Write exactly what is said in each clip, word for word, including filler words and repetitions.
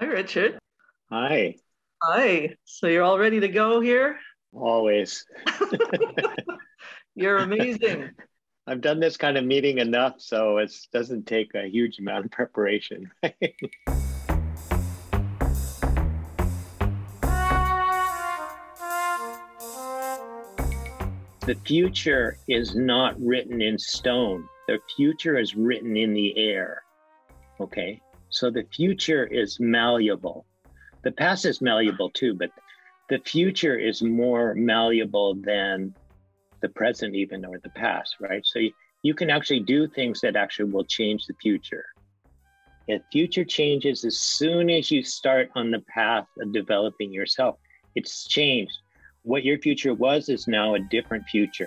Hi, Richard. Hi, Hi. So you're all ready to go here? always. You're amazing. I've done this kind of meeting enough, so it doesn't take a huge amount of preparation. The future is not written in stone. The future is written in the air. Okay, so the future is malleable. The past is malleable too, but the future is more malleable than the present even, or the past, right? So you, you can actually do things that actually will change the future. The future changes as soon as you start on the path of developing yourself. It's changed. What your future was is now a different future.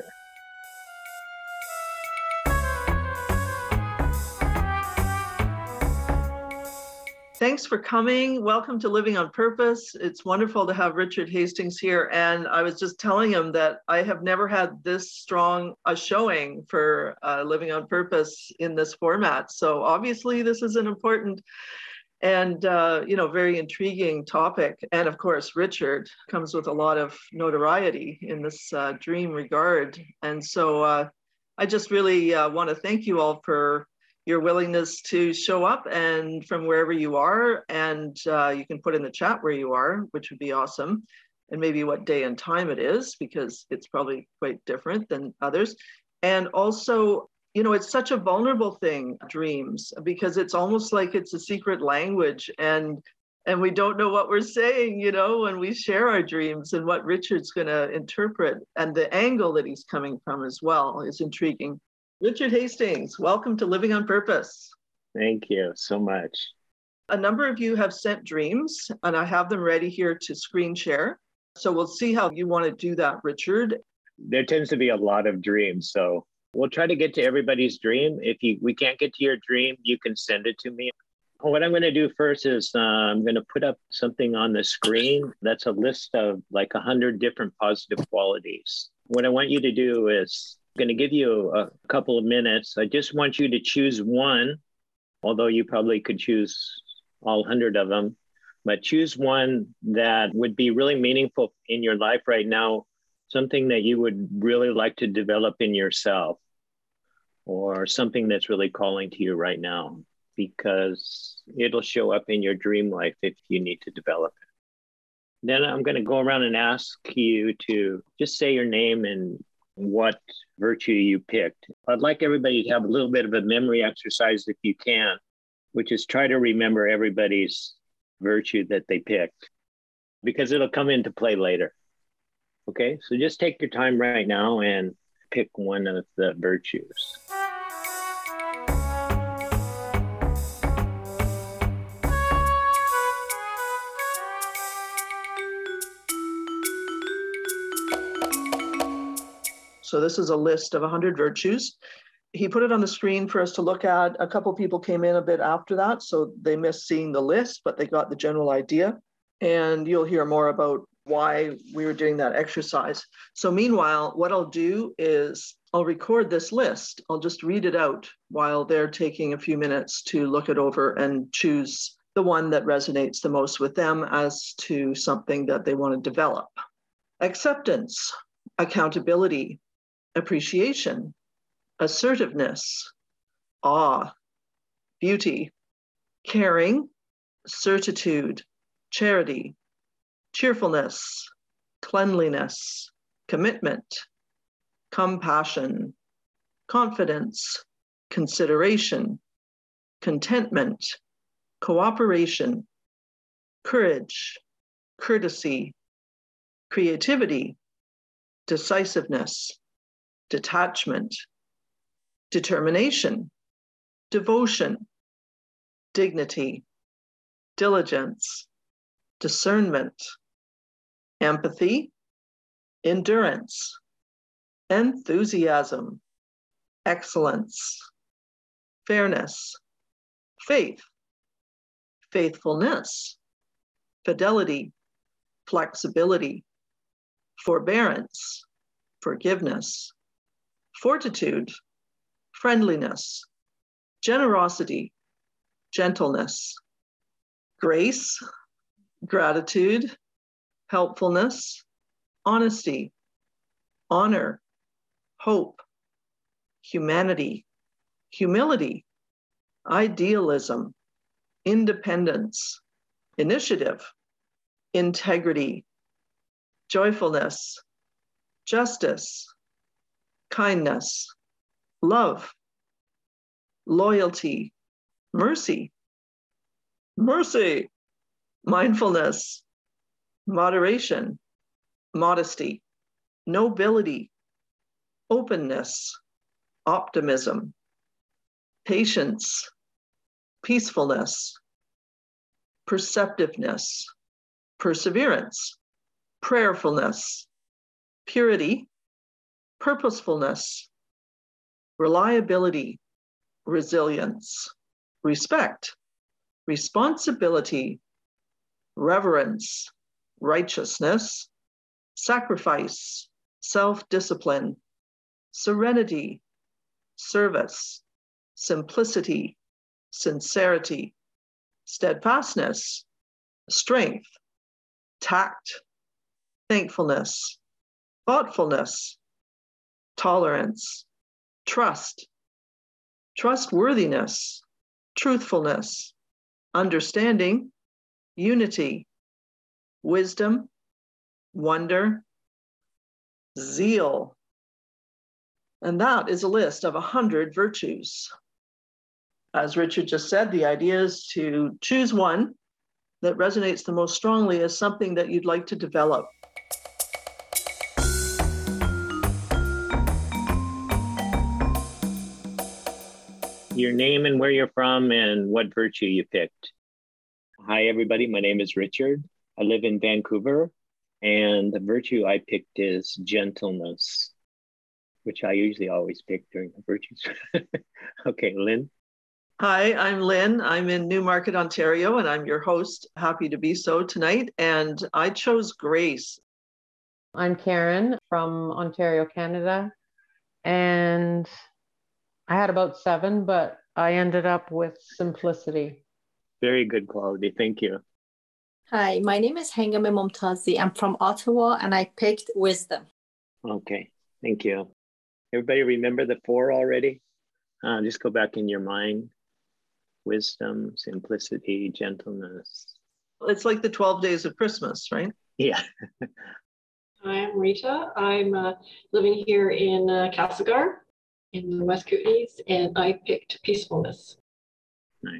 Thanks for coming. Welcome to Living on Purpose. It's wonderful to have Richard Hastings here. And I was just telling him that I have never had this strong a showing for uh, Living on Purpose in this format. So obviously this is an important and uh, you know, very intriguing topic. And of course, Richard comes with a lot of notoriety in this uh, dream regard. And so uh, I just really uh, want to thank you all for your willingness to show up and from wherever you are. And uh, you can put in the chat where you are, which would be awesome. And maybe what day and time it is, because it's probably quite different than others. And also, you know, it's such a vulnerable thing, dreams, because it's almost like it's a secret language, and and we don't know what we're saying, you know, when we share our dreams, and what Richard's going to interpret, and the angle that he's coming from as well is intriguing. Richard Hastings, welcome to Living on Purpose. Thank you so much. A number of you have sent dreams, and I have them ready here to screen share. So we'll see how you want to do that, Richard. There tends to be a lot of dreams, so we'll try to get to everybody's dream. If you, we can't get to your dream, you can send it to me. What I'm going to do first is uh, I'm going to put up something on the screen. That's a list of like a hundred different positive qualities. What I want you to do is I'm going to give you a couple of minutes. I just want you to choose one, although you probably could choose all hundred of them, but choose one that would be really meaningful in your life right now, something that you would really like to develop in yourself, or something that's really calling to you right now, because it'll show up in your dream life if you need to develop it. Then I'm going to go around and ask you to just say your name and what virtue you picked. I'd like everybody to have a little bit of a memory exercise if you can, which is try to remember everybody's virtue that they picked, because it'll come into play later. Okay, so just take your time right now and pick one of the virtues. So this is a list of one hundred virtues. He put it on the screen for us to look at. A couple people came in a bit after that, so they missed seeing the list, but they got the general idea. And you'll hear more about why we were doing that exercise. So meanwhile, what I'll do is I'll record this list. I'll just read it out while they're taking a few minutes to look it over and choose the one that resonates the most with them as to something that they want to develop. Acceptance, accountability, appreciation, assertiveness, awe, beauty, caring, certitude, charity, cheerfulness, cleanliness, commitment, compassion, confidence, consideration, contentment, cooperation, courage, courtesy, creativity, decisiveness, detachment, determination, devotion, dignity, diligence, discernment, empathy, endurance, enthusiasm, excellence, fairness, faith, faithfulness, fidelity, flexibility, forbearance, forgiveness, fortitude, friendliness, generosity, gentleness, grace, gratitude, helpfulness, honesty, honor, hope, humanity, humility, idealism, independence, initiative, integrity, joyfulness, justice, kindness, love, loyalty, mercy, mercy, mindfulness, moderation, modesty, nobility, openness, optimism, patience, peacefulness, perceptiveness, perseverance, prayerfulness, purity, purposefulness, reliability, resilience, respect, responsibility, reverence, righteousness, sacrifice, self-discipline, serenity, service, simplicity, sincerity, steadfastness, strength, tact, thankfulness, thoughtfulness, tolerance, trust, trustworthiness, truthfulness, understanding, unity, wisdom, wonder, zeal. And that is a list of one hundred virtues. As Richard just said, the idea is to choose one that resonates the most strongly as something that you'd like to develop. Your name and where you're from and what virtue you picked. Hi, everybody. My name is Richard. I live in Vancouver, and the virtue I picked is gentleness, which I usually always pick during the virtues. Okay, Lynn. Hi, I'm Lynn. I'm in Newmarket, Ontario, and I'm your host. Happy to be so tonight. And I chose grace. I'm Karen from Ontario, Canada. And I had about seven, but I ended up with simplicity. Very good quality. Thank you. Hi, my name is Hengame Momtazi. I'm from Ottawa, and I picked wisdom. Okay, thank you. Everybody remember the four already? Uh, just go back in your mind. Wisdom, simplicity, gentleness. It's like the twelve days of Christmas, right? Yeah. Hi, I'm Rita. I'm uh, living here in uh, Castlegar in the West Kootenays, and I picked peacefulness. Nice.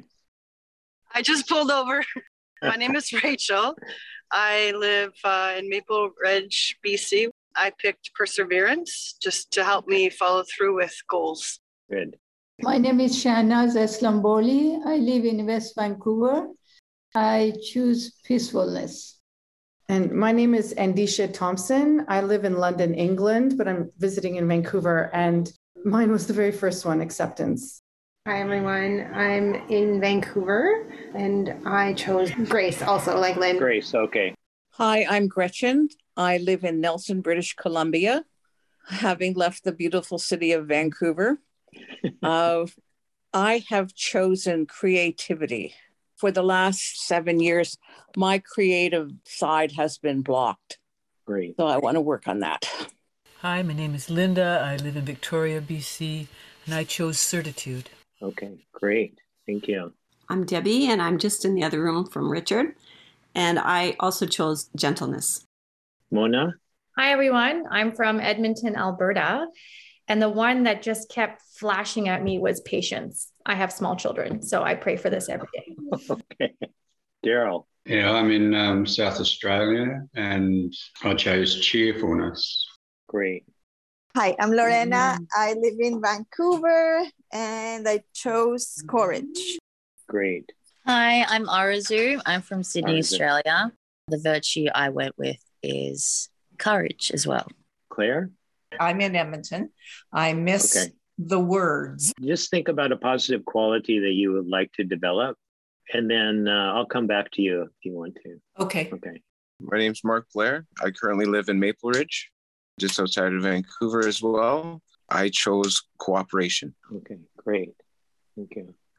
I just pulled over. My name is Rachel. I live uh, in Maple Ridge, B C. I picked perseverance just to help me follow through with goals. Good. My name is Shahnaz Eslamboli. I live in West Vancouver. I choose peacefulness. And my name is Andisha Thompson. I live in London, England, but I'm visiting in Vancouver, and mine was the very first one, acceptance. Hi, everyone. I'm in Vancouver, and I chose grace also, like Lynn. Grace, okay. Hi, I'm Gretchen. I live in Nelson, British Columbia, having left the beautiful city of Vancouver. uh, I have chosen creativity. For the last seven years, my creative side has been blocked. Great. So I want to work on that. Hi, my name is Linda. I live in Victoria, B C, and I chose certitude. Okay, great. Thank you. I'm Debbie, and I'm just in the other room from Richard, and I also chose gentleness. Mona? Hi, everyone. I'm from Edmonton, Alberta, and the one that just kept flashing at me was patience. I have small children, so I pray for this every day. Okay. Daryl? Yeah, I'm in um, South Australia, and I chose cheerfulness. Great. Hi, I'm Lorena. I live in Vancouver, and I chose courage. Great. Hi, I'm Arazu. I'm from Sydney, Arazu. Australia. The virtue I went with is courage as well. Claire? I'm in Edmonton. I miss Okay. the words. Just think about a positive quality that you would like to develop, and then uh, I'll come back to you if you want to. Okay. Okay. My name's Mark Blair. I currently live in Maple Ridge, just outside of Vancouver as well. I chose cooperation. Okay, great. Thank you.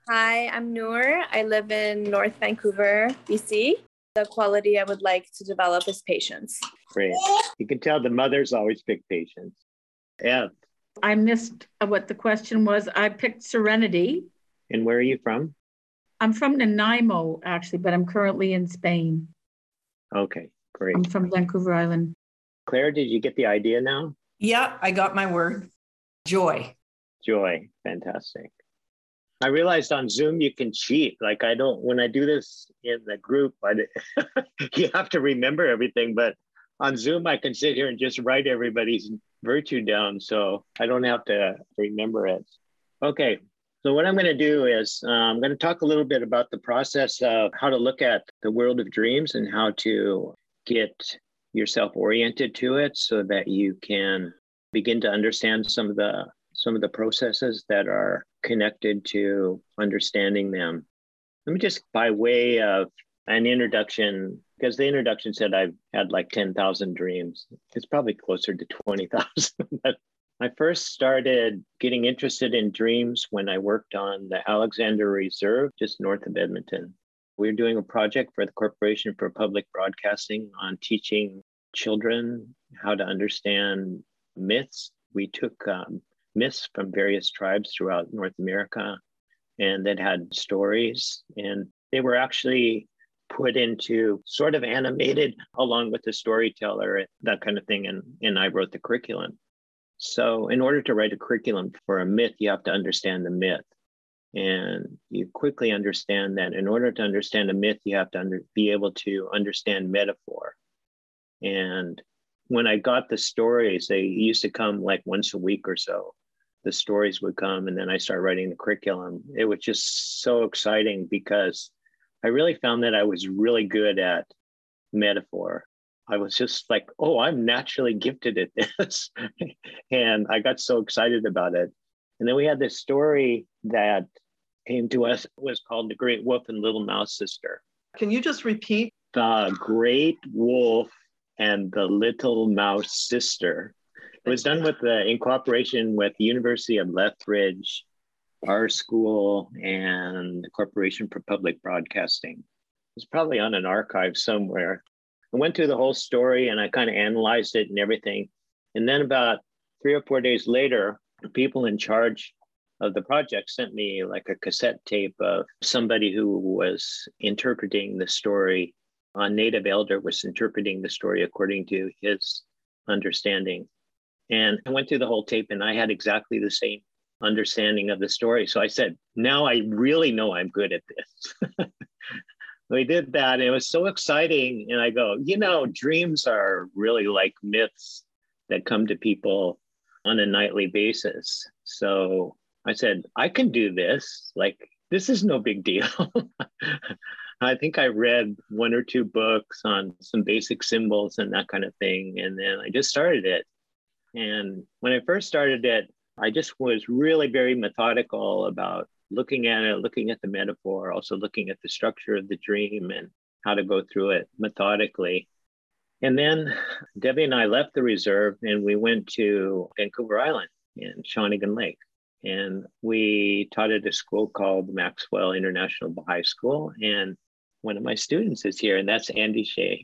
Hi, I'm Noor. I live in North Vancouver, B C. The quality I would like to develop is patience. Great. You can tell the mothers always pick patience. Yeah. I missed what the question was. I picked serenity. And where are you from? I'm from Nanaimo, actually, but I'm currently in Spain. Okay, great. I'm from Vancouver Island. Claire, did you get the idea now? Yeah, I got my word. Joy. Joy. Fantastic. I realized on Zoom you can cheat. Like I don't, when I do this in the group, I, you have to remember everything. But on Zoom, I can sit here and just write everybody's virtue down. So I don't have to remember it. Okay. So what I'm going to do is uh, I'm going to talk a little bit about the process of how to look at the world of dreams and how to get yourself oriented to it so that you can begin to understand some of the some of the processes that are connected to understanding them. Let me just, by way of an introduction, because the introduction said I've had like ten thousand dreams. It's probably closer to twenty thousand. But I first started getting interested in dreams when I worked on the Alexander Reserve, just north of Edmonton. We were doing a project for the Corporation for Public Broadcasting on teaching children how to understand myths. We took um, myths from various tribes throughout North America and that had stories, and they were actually put into sort of animated along with the storyteller, that kind of thing. And, and I wrote the curriculum. So in order to write a curriculum for a myth, you have to understand the myth. And you quickly understand that in order to understand a myth, you have to under, be able to understand metaphor. And when I got the stories, they used to come like once a week or so. The stories would come, and then I started writing the curriculum. It was just so exciting because I really found that I was really good at metaphor. I was just like, oh, I'm naturally gifted at this. And I got so excited about it. And then we had this story that came to us. It was called The Great Wolf and Little Mouse Sister. Can you just repeat? The Great Wolf and the Little Mouse Sister. It was done with the, in cooperation with the University of Lethbridge, our school, and the Corporation for Public Broadcasting. It's probably on an archive somewhere. I went through the whole story and I kind of analyzed it and everything. And then about three or four days later, the people in charge of the project sent me like a cassette tape of somebody who was interpreting the story. A native elder was interpreting the story according to his understanding. And I went through the whole tape and I had exactly the same understanding of the story. So I said, now I really know I'm good at this. We did that. And it was so exciting. And I go, you know, dreams are really like myths that come to people on a nightly basis. So I said, I can do this. Like, this is no big deal. I think I read one or two books on some basic symbols and that kind of thing. And then I just started it. And when I first started it, I just was really very methodical about looking at it, looking at the metaphor, also looking at the structure of the dream and how to go through it methodically. And then Debbie and I left the reserve and we went to Vancouver Island in Shawnigan Lake. And we taught at a school called Maxwell International Baha'i School. And one of my students is here, and that's Andy Shea.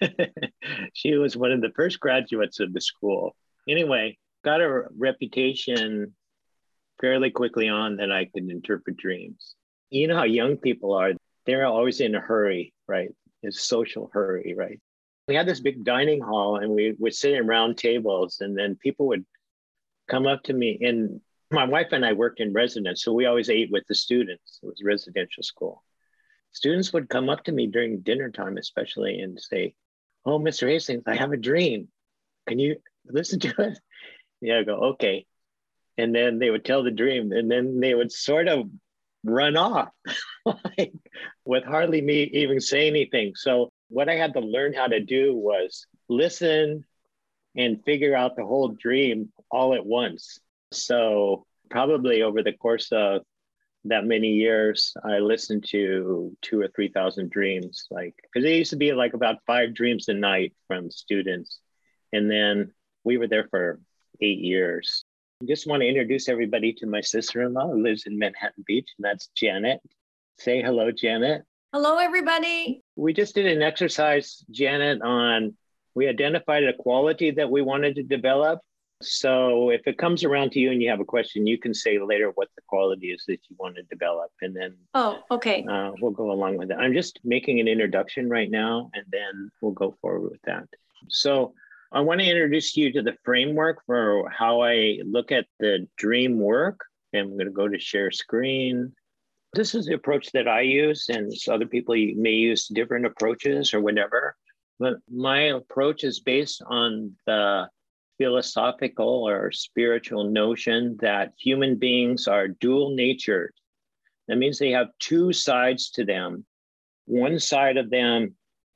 She was one of the first graduates of the school. Anyway, got a reputation fairly quickly on that I could interpret dreams. You know how young people are, they're always in a hurry, right? It's social hurry, right? We had this big dining hall and we would sit in round tables, and then people would come up to me. And my wife and I worked in residence, so we always ate with the students. It was a residential school. Students would come up to me during dinner time, especially, and say, oh, Mister Hastings, I have a dream. Can you listen to it? Yeah, I go, okay. And then they would tell the dream, and then they would sort of run off like, with hardly me even say anything. So what I had to learn how to do was listen and figure out the whole dream all at once. So probably over the course of that many years, I listened to two or three thousand dreams, like, because it used to be like about five dreams a night from students. And then we were there for eight years. Just want to introduce everybody to my sister-in-law who lives in Manhattan Beach, and that's Janet. Say hello, Janet. Hello, everybody. We just did an exercise, Janet, on, we identified a quality that we wanted to develop. So if it comes around to you and you have a question, you can say later what the quality is that you want to develop, and then Oh, okay. uh, we'll go along with it. I'm just making an introduction right now, and then we'll go forward with that. So I want to introduce you to the framework for how I look at the dream work. And I'm going to go to share screen. This is the approach that I use, and so other people may use different approaches or whatever. But my approach is based on the philosophical or spiritual notion that human beings are dual natured. That means they have two sides to them. One side of them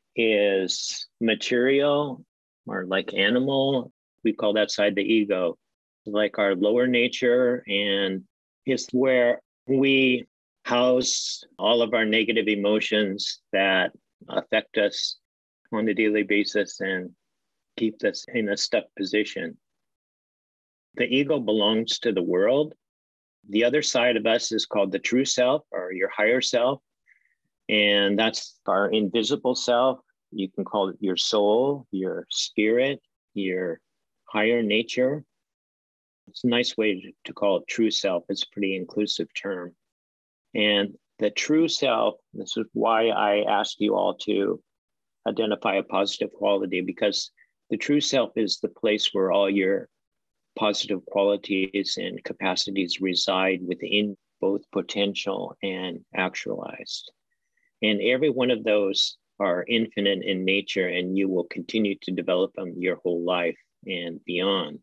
is material or like animal. We call that side the ego, like our lower nature, and it's where we house all of our negative emotions that affect us on a daily basis and keep us in a stuck position. The ego belongs to the world. The other side of us is called the true self, or your higher self. And that's our invisible self. You can call it your soul, your spirit, your higher nature. It's a nice way to, to call it true self. It's a pretty inclusive term. And the true self, this is why I asked you all to identify a positive quality, because the true self is the place where all your positive qualities and capacities reside within both potential and actualized. And every one of those are infinite in nature, and you will continue to develop them your whole life and beyond.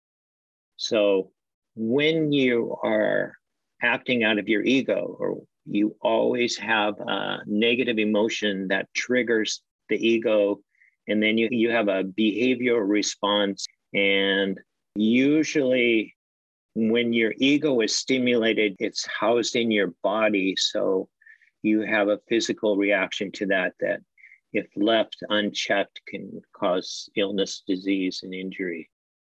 So when you are acting out of your ego, or you always have a negative emotion that triggers the ego, and then you, you have a behavioral response. And usually when your ego is stimulated, it's housed in your body. So you have a physical reaction to that, that if left unchecked can cause illness, disease, and injury.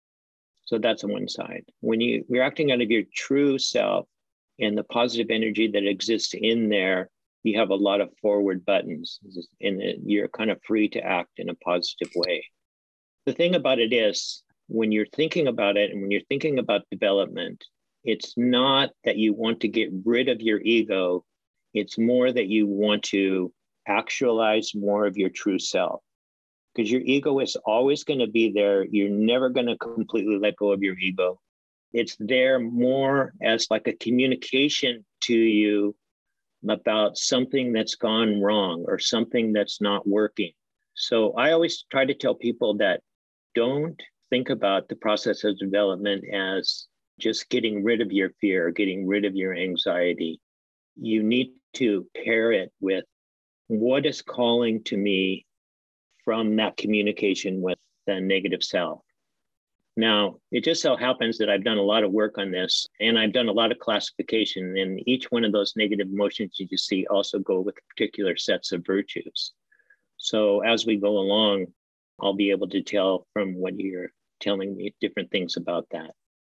So that's on one side. When you, you're acting out of your true self and the positive energy that exists in there, you have a lot of forward buttons, and you're kind of free to act in a positive way. The thing about it is, when you're thinking about it and when you're thinking about development, it's not that you want to get rid of your ego. It's more that you want to actualize more of your true self, because your ego is always going to be there. You're never going to completely let go of your ego. It's there more as like a communication to you about something that's gone wrong or something that's not working. So I always try to tell people that don't think about the process of development as just getting rid of your fear, getting rid of your anxiety. You need to pair it with what is calling to me from that communication with the negative self. Now, it just so happens that I've done a lot of work on this, and I've done a lot of classification, and each one of those negative emotions you see also go with particular sets of virtues. So as we go along, I'll be able to tell from what you're telling me different things about that.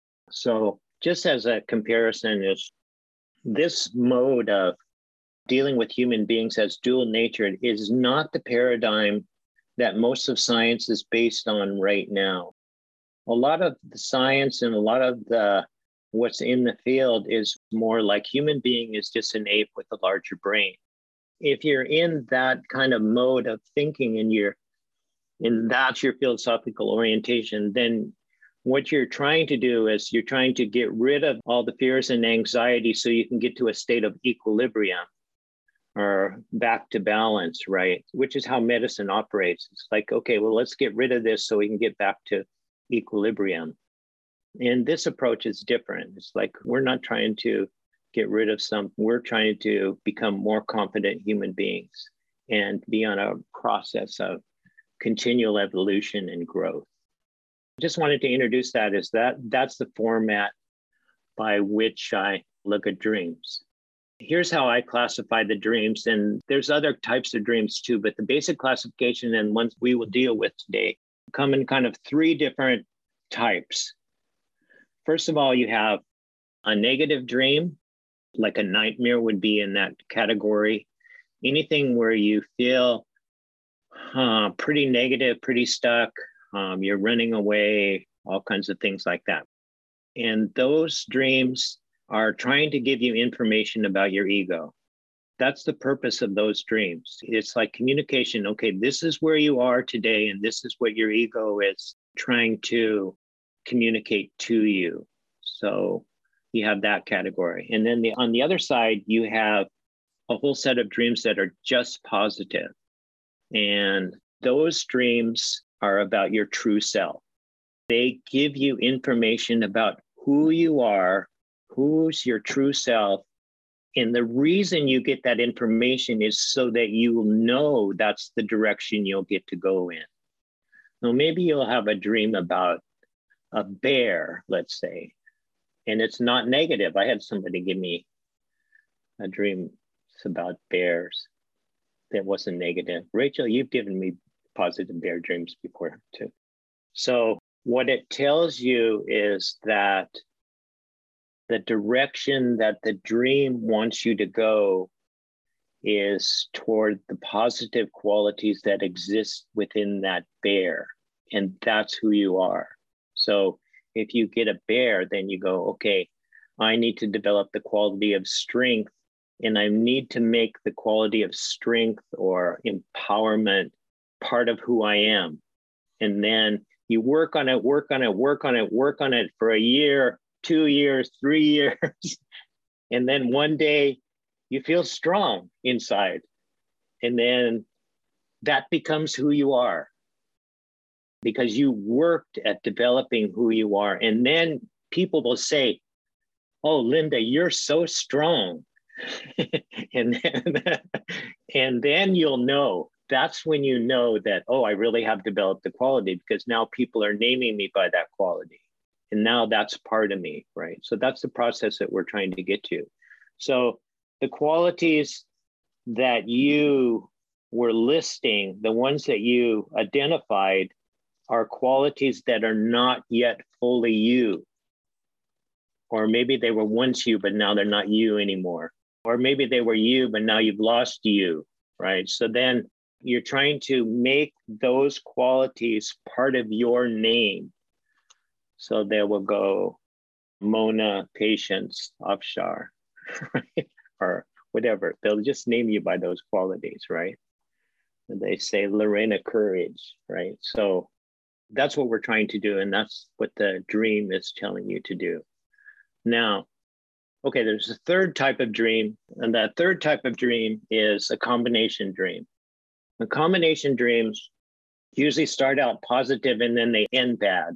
So just as a comparison, is this mode of dealing with human beings as dual natured is not the paradigm that most of science is based on right now. A lot of the science and a lot of the what's in the field is more like human being is just an ape with a larger brain. If you're in that kind of mode of thinking and you're and that's your philosophical orientation, then what you're trying to do is you're trying to get rid of all the fears and anxiety so you can get to a state of equilibrium or back to balance, right? Which is how medicine operates. It's like, okay, well, let's get rid of this so we can get back to equilibrium. And this approach is different. It's like, we're not trying to get rid of some, we're trying to become more confident human beings and be on a process of continual evolution and growth. Just wanted to introduce that as that that's the format by which I look at dreams. Here's how I classify the dreams, and there's other types of dreams too, but the basic classification and ones we will deal with today come in kind of three different types. First of all, you have a negative dream, like a nightmare would be in that category. Anything where you feel uh, pretty negative, pretty stuck, um, you're running away, all kinds of things like that. And those dreams are trying to give you information about your ego. That's the purpose of those dreams. It's like communication. Okay, this is where you are today, and this is what your ego is trying to communicate to you. So you have that category. And then the, on the other side, you have a whole set of dreams that are just positive. And those dreams are about your true self. They give you information about who you are, who's your true self. And the reason you get that information is so that you will know that's the direction you'll get to go in. Now, maybe you'll have a dream about a bear, let's say, and it's not negative. I had somebody give me a dream about bears that wasn't negative. Rachel, you've given me positive bear dreams before too. So what it tells you is that the direction that the dream wants you to go is toward the positive qualities that exist within that bear. And that's who you are. So if you get a bear, then you go, okay, I need to develop the quality of strength, and I need to make the quality of strength or empowerment part of who I am. And then you work on it, work on it, work on it, work on it for a year, two years, three years. And then one day you feel strong inside. And then that becomes who you are because you worked at developing who you are. And then people will say, oh, Linda, you're so strong. and, then, and then you'll know. That's when you know that, oh, I really have developed the quality because now people are naming me by that quality. And now that's part of me, right? So that's the process that we're trying to get to. So the qualities that you were listing, the ones that you identified, are qualities that are not yet fully you. Or maybe they were once you, but now they're not you anymore. Or maybe they were you, but now you've lost you, right? So then you're trying to make those qualities part of your name. So they will go Mona, Patience, Afshar, right? Or whatever. They'll just name you by those qualities, right? And they say Lorena, Courage, right? So that's what we're trying to do. And that's what the dream is telling you to do. Now, okay, there's a third type of dream. And that third type of dream is a combination dream. The combination dreams usually start out positive and then they end bad.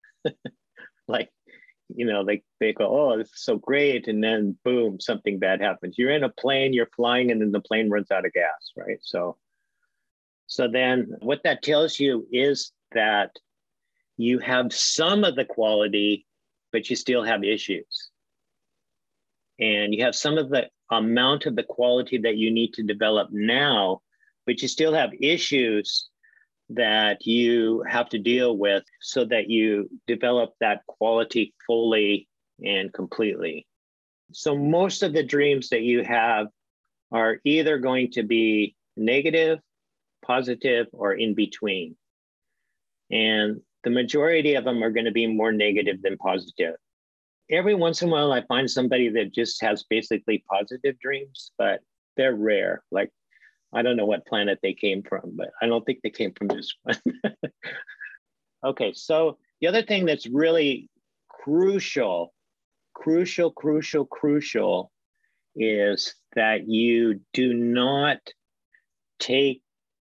Like, you know, they, they go, oh, this is so great. And then boom, something bad happens. You're in a plane, you're flying, and then the plane runs out of gas, right? So, so then what that tells you is that you have some of the quality, but you still have issues. And you have some of the amount of the quality that you need to develop now, but you still have issues that you have to deal with so that you develop that quality fully and completely. So most of the dreams that you have are either going to be negative, positive, or in between. And the majority of them are going to be more negative than positive. Every once in a while, I find somebody that just has basically positive dreams, but they're rare. Like, I don't know what planet they came from, but I don't think they came from this one. Okay, so the other thing that's really crucial, crucial, crucial, crucial is that you do not take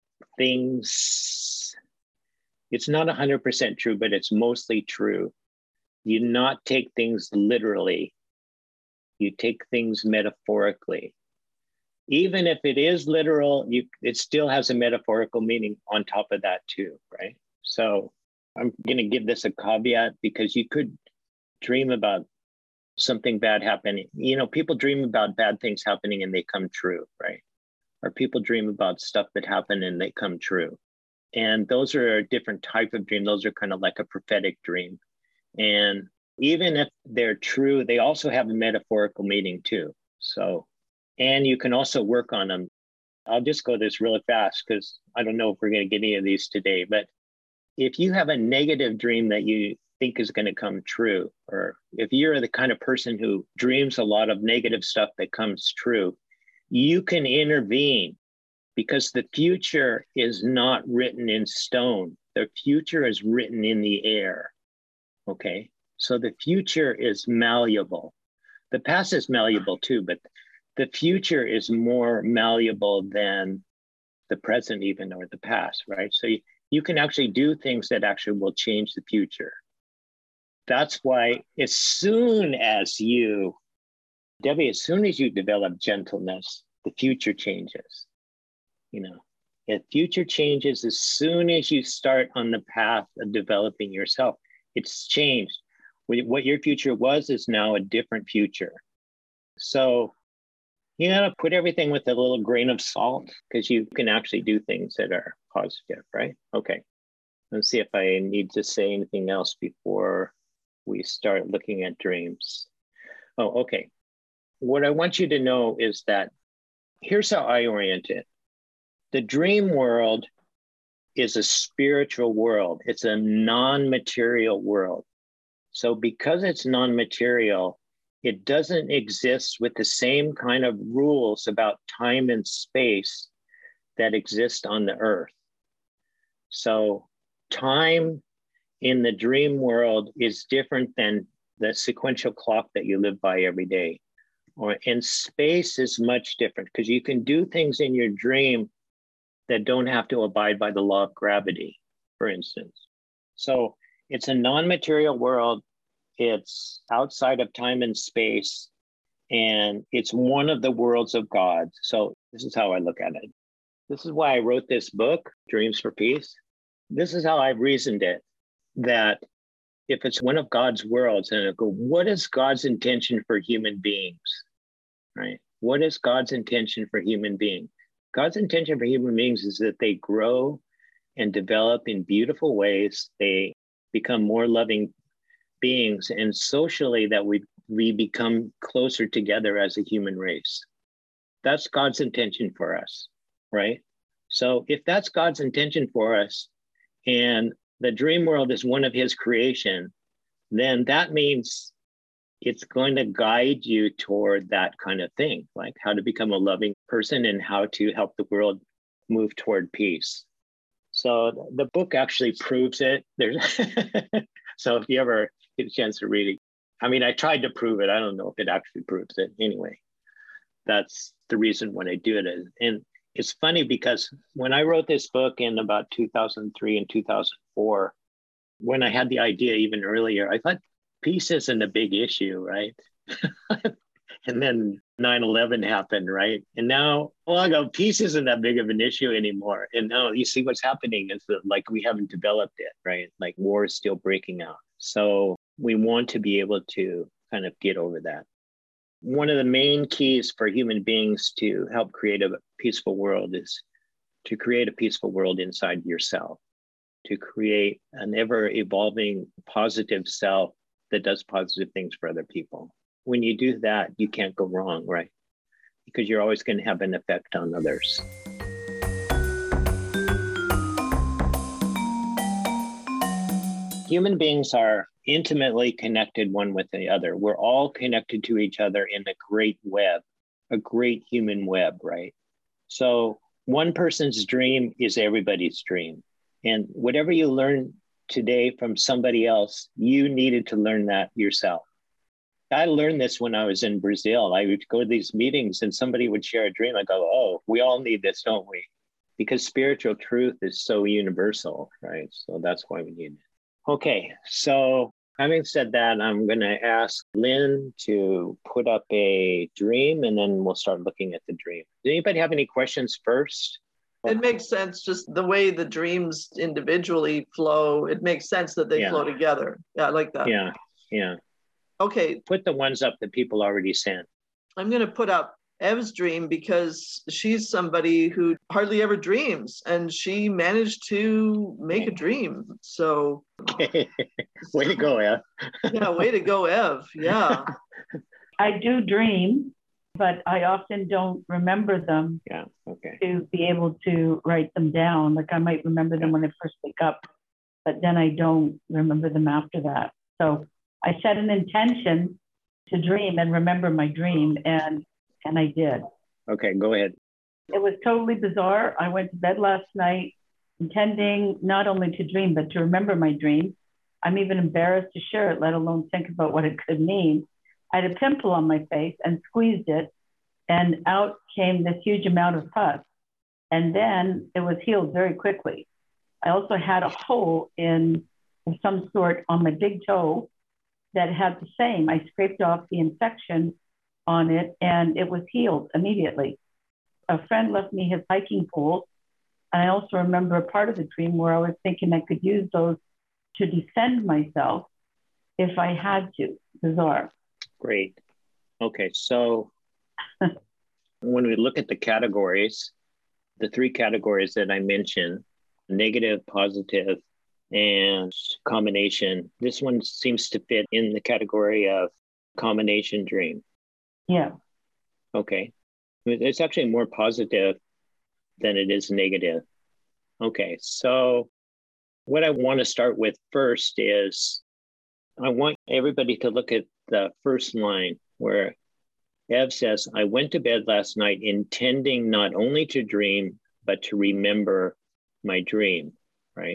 things, it's not one hundred percent true, but it's mostly true. You not take things literally. You take things metaphorically. Even if it is literal, you, it still has a metaphorical meaning on top of that too, right? So I'm going to give this a caveat because you could dream about something bad happening. You know, people dream about bad things happening and they come true, right? Or people dream about stuff that happened and they come true. And those are a different type of dream. Those are kind of like a prophetic dream. And even if they're true, they also have a metaphorical meaning too. So, and you can also work on them. I'll just go this really fast because I don't know if we're going to get any of these today, but if you have a negative dream that you think is going to come true, or if you're the kind of person who dreams a lot of negative stuff that comes true, you can intervene because the future is not written in stone. The future is written in the air. Okay. So the future is malleable. The past is malleable too, but the future is more malleable than the present even, or the past, right? So you, you can actually do things that actually will change the future. That's why as soon as you, Debbie, as soon as you develop gentleness, the future changes. You know, the future changes as soon as you start on the path of developing yourself. It's changed. What your future was is now a different future. So you gotta put everything with a little grain of salt because you can actually do things that are positive, right? Okay, let's see if I need to say anything else before we start looking at dreams. Oh, okay. What I want you to know is that here's how I orient it. The dream world is a spiritual world. It's a non-material world. So because it's non-material, it doesn't exist with the same kind of rules about time and space that exist on the earth. So time in the dream world is different than the sequential clock that you live by every day. Or and space is much different because you can do things in your dream that don't have to abide by the law of gravity, for instance. So it's a non-material world. It's outside of time and space, and it's one of the worlds of God. So this is how I look at it. This is why I wrote this book, Dreams for Peace. This is how I've reasoned it, that if it's one of God's worlds, and I go, what is God's intention for human beings, right? What is God's intention for human beings? God's intention for human beings is that they grow and develop in beautiful ways. They become more loving beings, and socially that we we become closer together as a human race. That's God's intention for us, right? So if that's God's intention for us, and the dream world is one of his creation, then that means it's going to guide you toward that kind of thing, like how to become a loving person and how to help the world move toward peace. So the book actually proves it. There's so if you ever get a chance to read it, I mean, I tried to prove it. I don't know if it actually proves it. Anyway, that's the reason when I do it. And it's funny because when I wrote this book in about two thousand three and two thousand four, when I had the idea even earlier, I thought peace isn't a big issue, right? And then nine eleven happened, right? And now, well, I go, peace isn't that big of an issue anymore. And now you see what's happening is that like we haven't developed it, right? Like war is still breaking out. So we want to be able to kind of get over that. One of the main keys for human beings to help create a peaceful world is to create a peaceful world inside yourself, to create an ever evolving positive self that does positive things for other people. When you do that, you can't go wrong, right? Because you're always going to have an effect on others. Human beings are intimately connected one with the other. We're all connected to each other in a great web, a great human web, right? So one person's dream is everybody's dream. And whatever you learn today from somebody else, you needed to learn that yourself. I learned this when I was in Brazil. I would go to these meetings and somebody would share a dream. I go, oh, we all need this, don't we? Because spiritual truth is so universal, right? So that's why we need it. Okay, so having said that, I'm going to ask Lynn to put up a dream and then we'll start looking at the dream. Does anybody have any questions first? It makes sense, just the way the dreams individually flow. It makes sense that they Yeah. flow together. Yeah, I like that. Yeah, yeah. Okay, Put the ones up that people already sent. I'm going to put up Ev's dream because she's somebody who hardly ever dreams and she managed to make a dream. So Okay. Way to go, Ev. Yeah, way to go, Ev. Yeah. I do dream, but I often don't remember them. Yeah, okay. To be able to write them down. Like I might remember them when I first wake up, but then I don't remember them after that. So I set an intention to dream and remember my dream, and and I did. Okay, go ahead. It was totally bizarre. I went to bed last night intending not only to dream, but to remember my dream. I'm even embarrassed to share it, let alone think about what it could mean. I had a pimple on my face and squeezed it, and out came this huge amount of pus. And then it was healed very quickly. I also had a hole in of some sort on my big toe that had the same. I scraped off the infection on it, and it was healed immediately. A friend left me his hiking poles. And I also remember a part of the dream where I was thinking I could use those to defend myself if I had to. Bizarre. Great. Okay, so when we look at the categories, the three categories that I mentioned, negative, positive, and combination, this one seems to fit in the category of combination dream. Yeah. Okay. It's actually more positive than it is negative. Okay, so what I want to start with first is I want everybody to look at the first line where Ev says, I went to bed last night intending not only to dream, but to remember my dream, right?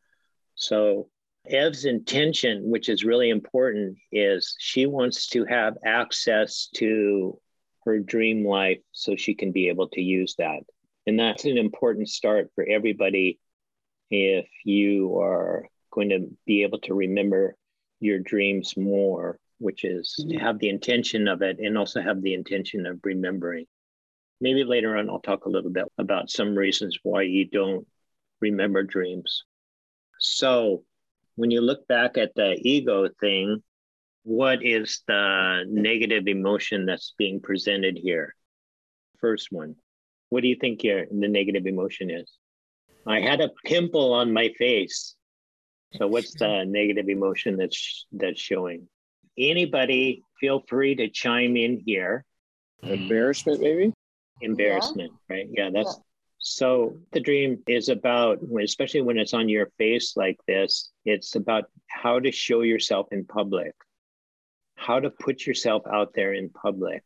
So Ev's intention, which is really important, is she wants to have access to her dream life so she can be able to use that. And that's an important start for everybody if you are going to be able to remember your dreams more, which is to have the intention of it and also have the intention of remembering. Maybe later on, I'll talk a little bit about some reasons why you don't remember dreams. So when you look back at the ego thing, what is the negative emotion that's being presented here? First one. What do you think your, the negative emotion is? I had a pimple on my face. So what's the negative emotion that's that's showing? Anybody feel free to chime in here. Embarrassment, maybe? Embarrassment, yeah. Right? Yeah, that's... Yeah. So the dream is about, especially when it's on your face like this, it's about how to show yourself in public, how to put yourself out there in public.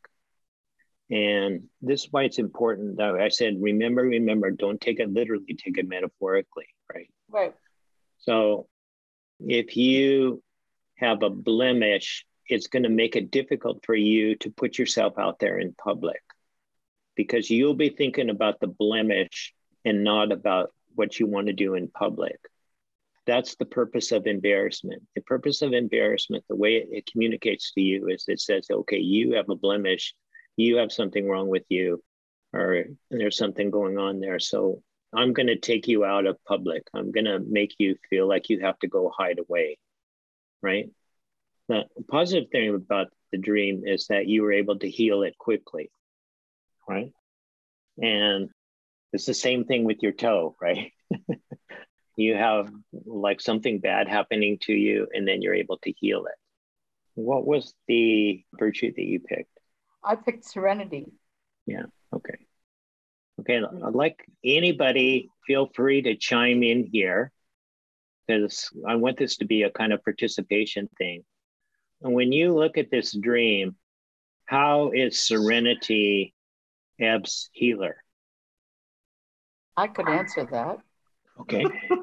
And this is why it's important that I said, remember, remember, don't take it literally, take it metaphorically, right? Right. So if you have a blemish, it's going to make it difficult for you to put yourself out there in public because you'll be thinking about the blemish and not about what you want to do in public. That's the purpose of embarrassment. The purpose of embarrassment, the way it, it communicates to you is it says, okay, you have a blemish, you have something wrong with you, or there's something going on there. So I'm going to take you out of public. I'm going to make you feel like you have to go hide away, right? The positive thing about the dream is that you were able to heal it quickly, right? And it's the same thing with your toe, right? You have like something bad happening to you and then you're able to heal it. What was the virtue that you picked? I picked serenity. Yeah, okay. Okay, I'd like anybody, feel free to chime in here because I want this to be a kind of participation thing. And when you look at this dream, how is serenity Ev's healer? I could answer that. Okay.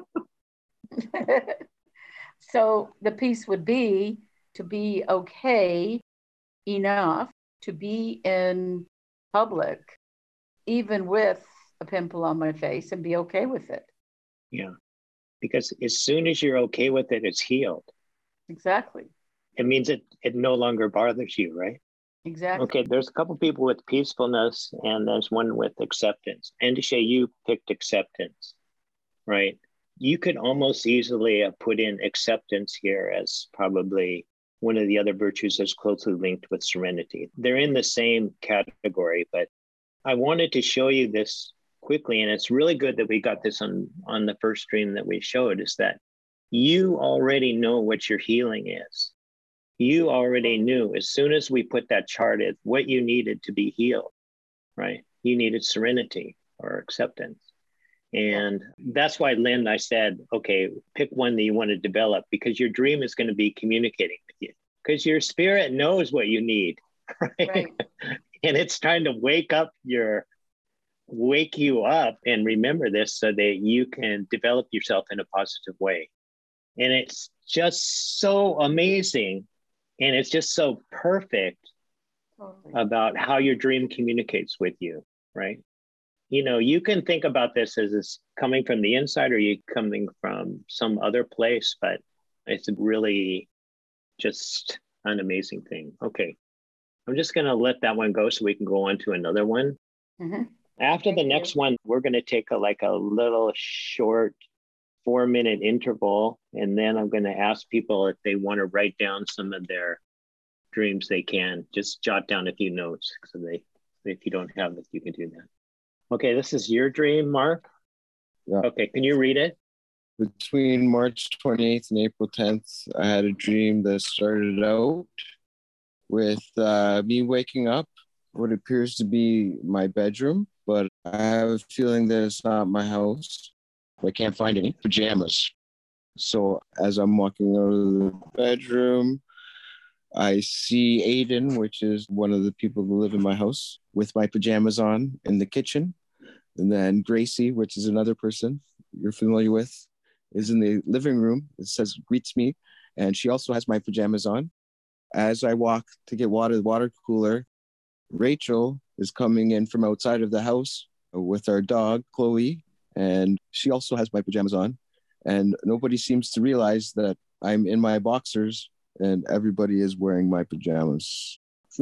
So the piece would be to be okay enough to be in public, even with a pimple on my face, and be okay with it. Yeah, because as soon as you're okay with it, it's healed. Exactly. It means it, it no longer bothers you, right? Exactly. Okay, there's a couple people with peacefulness and there's one with acceptance. And Andisha, you picked acceptance, right? You could almost easily have put in acceptance here as probably one of the other virtues that's closely linked with serenity. They're in the same category, but I wanted to show you this quickly, and it's really good that we got this on, on the first stream that we showed, is that you already know what your healing is. You already knew as soon as we put that chart in what you needed to be healed, right? You needed serenity or acceptance. And that's why, Lynn, I said, okay, pick one that you want to develop, because your dream is going to be communicating with you, because your spirit knows what you need, right? Right. And it's trying to wake up your, wake you up and remember this so that you can develop yourself in a positive way. And it's just so amazing. And it's just so perfect totally. About how your dream communicates with you, right? You know, you can think about this as it's coming from the inside or you coming from some other place, but it's really just an amazing thing. Okay. I'm just going to let that one go so we can go on to another one. Mm-hmm. After Thank the next you. One, we're going to take a, like a little short four minute interval. And then I'm going to ask people if they want to write down some of their dreams, they can. Just jot down a few notes. So they, if you don't have it, you can do that. Okay, this is your dream, Mark. Yeah. Okay, can you read it? Between March twenty-eighth and April tenth, I had a dream that started out with uh, me waking up, what appears to be my bedroom, but I have a feeling that it's not my house. I can't find any pajamas. So as I'm walking out of the bedroom, I see Aiden, which is one of the people who live in my house, with my pajamas on in the kitchen. And then Gracie, which is another person you're familiar with, is in the living room. It says, greets me. And she also has my pajamas on. As I walk to get water, the water cooler, Rachel is coming in from outside of the house with our dog, Chloe. And she also has my pajamas on. And nobody seems to realize that I'm in my boxers and everybody is wearing my pajamas.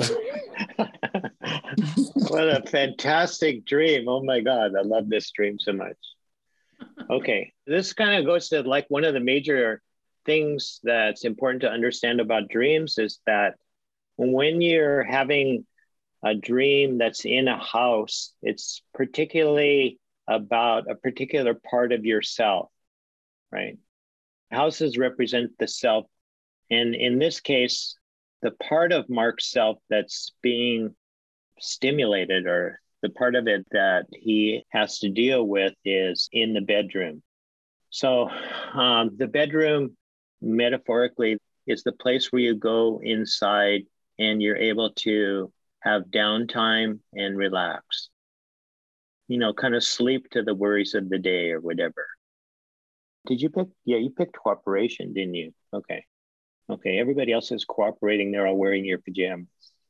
What a fantastic dream. Oh my God, I love this dream so much. Okay, this kind of goes to like one of the major things that's important to understand about dreams is that when you're having a dream that's in a house, it's particularly about a particular part of yourself, right? Houses represent the self. And in this case, the part of Mark's self that's being stimulated, or the part of it that he has to deal with, is in the bedroom. So um, the bedroom, metaphorically, is the place where you go inside and you're able to have downtime and relax. You know, kind of sleep to the worries of the day or whatever. Did you pick? Yeah, you picked cooperation, didn't you? Okay. Okay, everybody else is cooperating. They're all wearing your pajamas.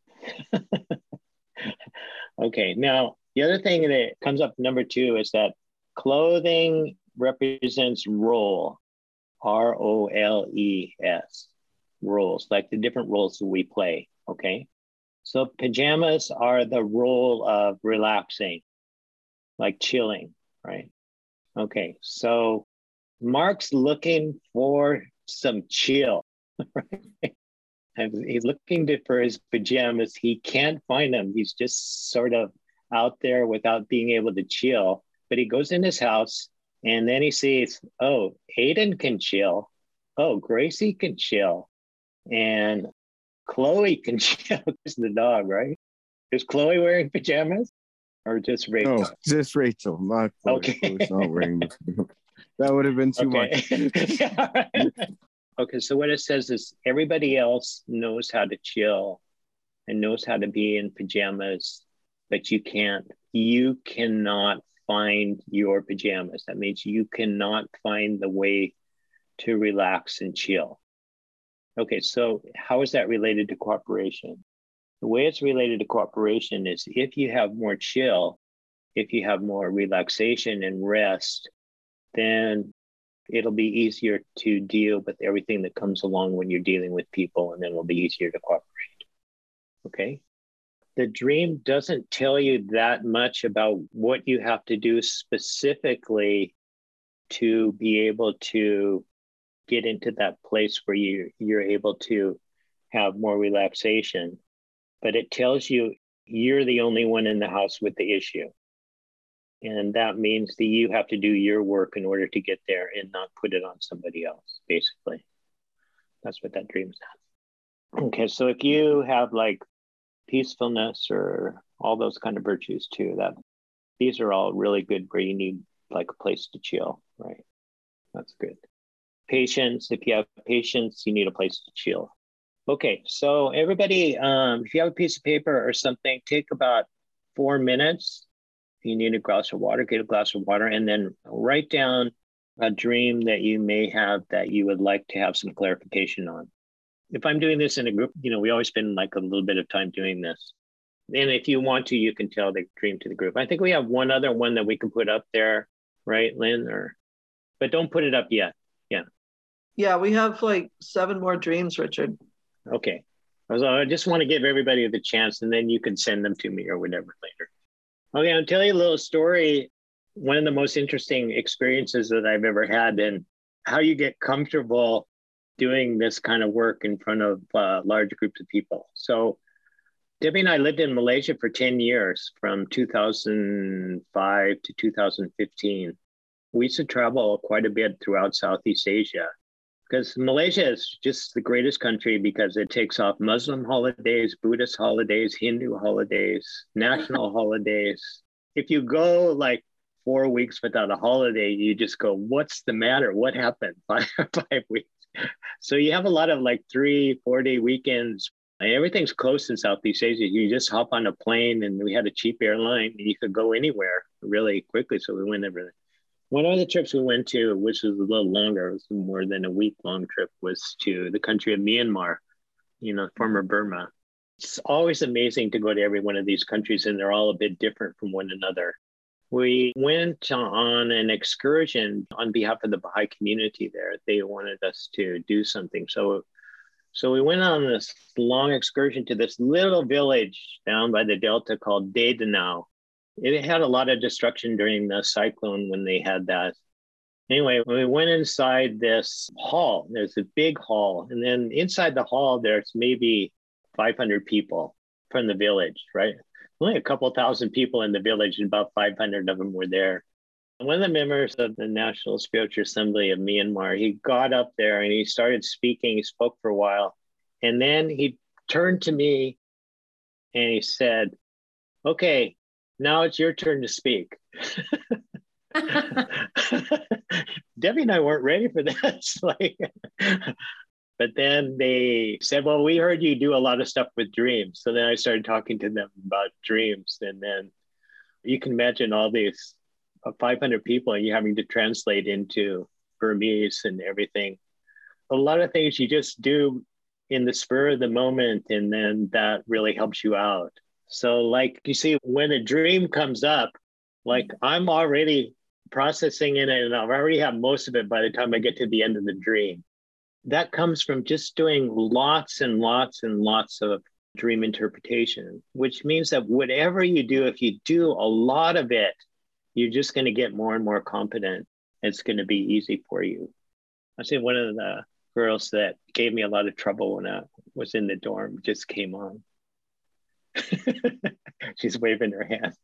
Okay, now the other thing that comes up number two is that clothing represents role, R O L E S, roles, like the different roles that we play, okay? So pajamas are the role of relaxing, like chilling, right? Okay, so Mark's looking for some chill. Right? He's looking to, for his pajamas. He can't find them. He's just sort of out there without being able to chill. But he goes in his house and then he sees, oh, Aiden can chill. Oh, Gracie can chill. And Chloe can chill. It's the dog, right? Is Chloe wearing pajamas or just Rachel? No, just Rachel, not Chloe. Okay. Chloe's not wearing pajamas. That would have been too okay. much. Okay, so what it says is everybody else knows how to chill and knows how to be in pajamas, but you can't. You cannot find your pajamas. That means you cannot find the way to relax and chill. Okay, so how is that related to cooperation? The way it's related to cooperation is if you have more chill, if you have more relaxation and rest, then it'll be easier to deal with everything that comes along when you're dealing with people, and then it'll be easier to cooperate. Okay? The dream doesn't tell you that much about what you have to do specifically to be able to get into that place where you, you're able to have more relaxation. But it tells you you're the only one in the house with the issue. And that means that you have to do your work in order to get there and not put it on somebody else, basically. That's what that dream is. Okay, so if you have like peacefulness or all those kind of virtues too, that these are all really good where you need like a place to chill, right? That's good. Patience, if you have patience, you need a place to chill. Okay, so everybody, um, if you have a piece of paper or something, take about four minutes. If you need a glass of water, get a glass of water, and then write down a dream that you may have that you would like to have some clarification on. If I'm doing this in a group, you know, we always spend like a little bit of time doing this. And if you want to, you can tell the dream to the group. I think we have one other one that we can put up there, right, Lynn? Or, but don't put it up yet. Yeah. Yeah, we have like seven more dreams, Richard. Okay. So I just want to give everybody the chance, and then you can send them to me or whatever later. Okay, I'll tell you a little story. One of the most interesting experiences that I've ever had, and how you get comfortable doing this kind of work in front of uh, large groups of people. So Debbie and I lived in Malaysia for ten years, from two thousand five to two thousand fifteen. We used to travel quite a bit throughout Southeast Asia, because Malaysia is just the greatest country because it takes off Muslim holidays, Buddhist holidays, Hindu holidays, national holidays. If you go like four weeks without a holiday, you just go, what's the matter? What happened? Five, five weeks. So you have a lot of like three, four day weekends. Everything's close in Southeast Asia. You just hop on a plane, and we had a cheap airline, and you could go anywhere really quickly. So we went everywhere. One of the trips we went to, which was a little longer, it was more than a week long trip, was to the country of Myanmar, you know, former Burma. It's always amazing to go to every one of these countries, and they're all a bit different from one another. We went on an excursion on behalf of the Baha'i community there. They wanted us to do something. So, so we went on this long excursion to this little village down by the Delta called Dadanau. It had a lot of destruction during the cyclone when they had that. Anyway, when we went inside this hall, there's a big hall. And then inside the hall, there's maybe five hundred people from the village, right? Only a couple thousand people in the village, and about five hundred of them were there. And one of the members of the National Spiritual Assembly of Myanmar, he got up there and he started speaking. He spoke for a while. And then he turned to me and he said, okay, now it's your turn to speak. Debbie and I weren't ready for this. like, but then they said, well, we heard you do a lot of stuff with dreams. So then I started talking to them about dreams. And then you can imagine all these uh, five hundred people and you having to translate into Burmese and everything. A lot of things you just do in the spur of the moment, and then that really helps you out. So like, you see, when a dream comes up, like I'm already processing in it, and I've already have most of it by the time I get to the end of the dream. That comes from just doing lots and lots and lots of dream interpretation, which means that whatever you do, if you do a lot of it, you're just going to get more and more competent. It's going to be easy for you. I see one of the girls that gave me a lot of trouble when I was in the dorm just came on. She's waving her hand.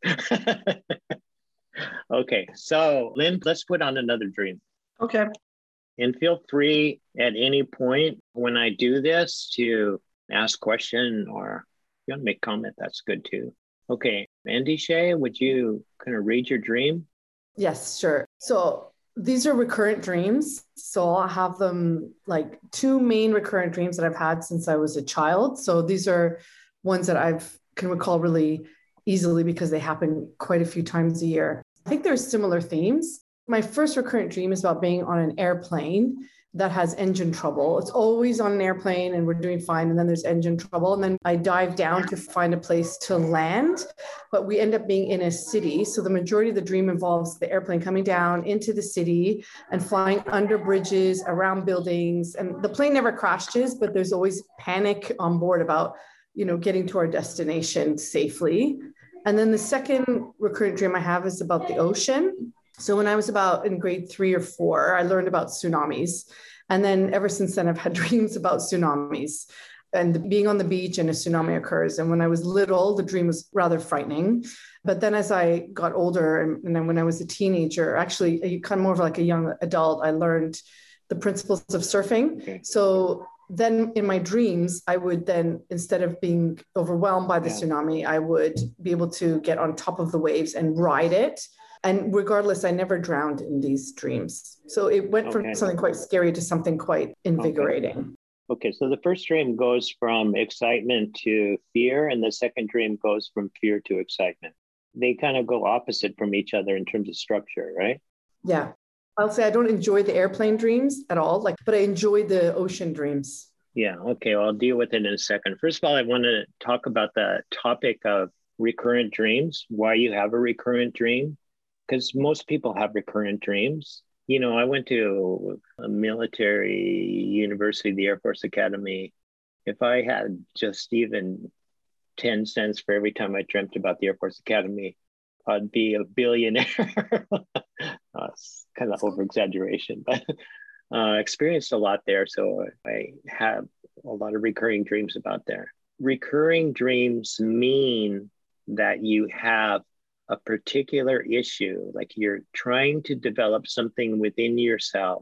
Okay, so Lynn, let's put on another dream. Okay. And feel free at any point when I do this to ask a question, or if you want to make comment, that's good too. Okay, Andisha, would you kind of read your dream? Yes, sure. So these are recurrent dreams. So I have them like two main recurrent dreams that I've had since I was a child. So these are ones that I've can recall really easily because they happen quite a few times a year. I think there's similar themes. My first recurrent dream is about being on an airplane that has engine trouble. It's always on an airplane and we're doing fine. And then there's engine trouble. And then I dive down to find a place to land, but we end up being in a city. So the majority of the dream involves the airplane coming down into the city and flying under bridges, around buildings. And the plane never crashes, but there's always panic on board about, you know, getting to our destination safely. And then the second recurrent dream I have is about the ocean. So when I was about in grade three or four, I learned about tsunamis. And then ever since then, I've had dreams about tsunamis and being on the beach and a tsunami occurs. And when I was little, the dream was rather frightening. But then as I got older, and, and then when I was a teenager, actually a, kind of more of like a young adult, I learned the principles of surfing. Okay. So then in my dreams, I would then, instead of being overwhelmed by the yeah. tsunami, I would be able to get on top of the waves and ride it. And regardless, I never drowned in these dreams. So it went okay. from something quite scary to something quite invigorating. Okay. Okay, so the first dream goes from excitement to fear, and the second dream goes from fear to excitement. They kind of go opposite from each other in terms of structure, right? Yeah. I'll say I don't enjoy the airplane dreams at all, like, but I enjoy the ocean dreams. Yeah, okay, well, I'll deal with it in a second. First of all, I want to talk about the topic of recurrent dreams, why you have a recurrent dream, because most people have recurrent dreams. You know, I went to a military university, the Air Force Academy. If I had just even ten cents for every time I dreamt about the Air Force Academy, I'd be a billionaire. uh, it's kind of over exaggeration, but uh, experienced a lot there. So I have a lot of recurring dreams about there. Recurring dreams mean that you have a particular issue, like you're trying to develop something within yourself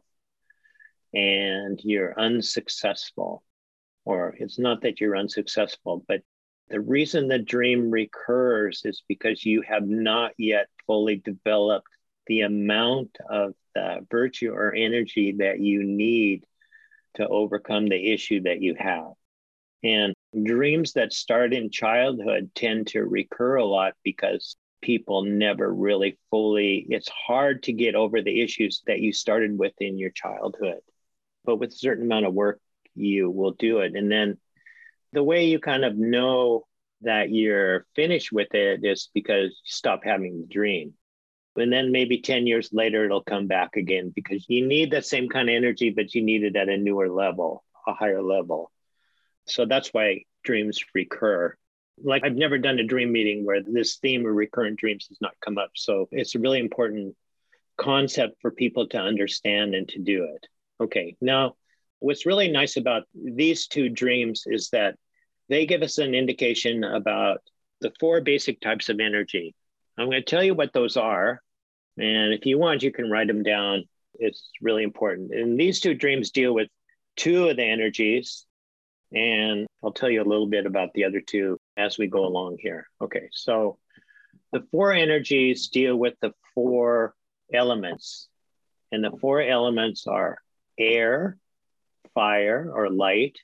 and you're unsuccessful, or it's not that you're unsuccessful, but the reason the dream recurs is because you have not yet fully developed the amount of the virtue or energy that you need to overcome the issue that you have. And dreams that start in childhood tend to recur a lot because people never really fully, it's hard to get over the issues that you started with in your childhood. But with a certain amount of work, you will do it. And then the way you kind of know that you're finished with it is because you stop having the dream. And then maybe ten years later, it'll come back again because you need that same kind of energy, but you need it at a newer level, a higher level. So that's why dreams recur. Like I've never done a dream meeting where this theme of recurrent dreams has not come up. So it's a really important concept for people to understand and to do it. Okay, now what's really nice about these two dreams is that they give us an indication about the four basic types of energy. I'm going to tell you what those are. And if you want, you can write them down. It's really important. And these two dreams deal with two of the energies. And I'll tell you a little bit about the other two as we go along here. Okay, so the four energies deal with the four elements. And the four elements are air, fire or light,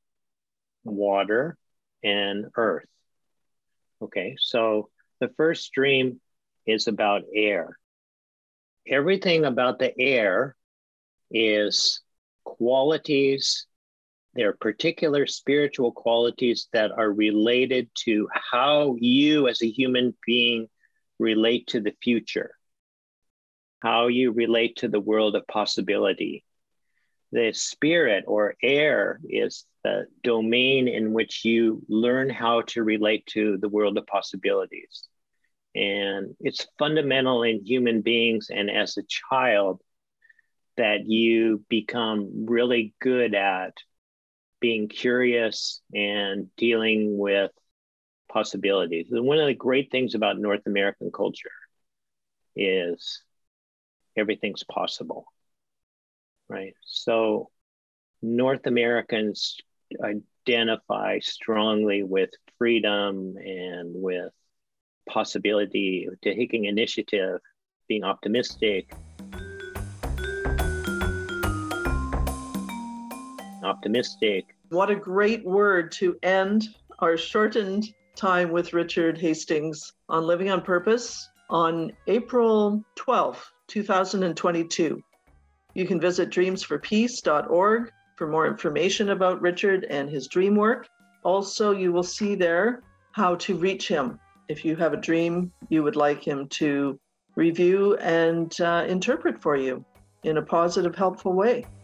water, and earth. Okay, so the first dream is about air. Everything about the air is qualities. They're particular spiritual qualities that are related to how you as a human being relate to the future, how you relate to the world of possibility. The spirit or air is the domain in which you learn how to relate to the world of possibilities. And it's fundamental in human beings and as a child that you become really good at being curious and dealing with possibilities. And one of the great things about North American culture is everything's possible, right? So North Americans identify strongly with freedom and with possibility, taking initiative, being optimistic. Optimistic. What a great word to end our shortened time with Richard Hastings on Living on Purpose on April twelfth, two thousand twenty-two. You can visit dreams for peace dot org for more information about Richard and his dream work. Also, you will see there how to reach him if you have a dream you would like him to review and uh, interpret for you in a positive, helpful way.